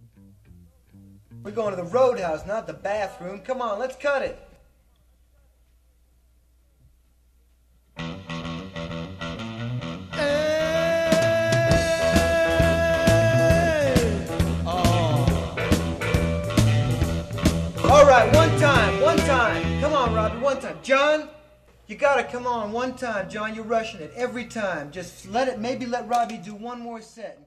We're going to the roadhouse, not the bathroom. Come on, let's cut it. All right, one time. Come on, Robbie, one time. John, you gotta come on one time, John. You're rushing it every time. Just maybe let Robbie do one more set.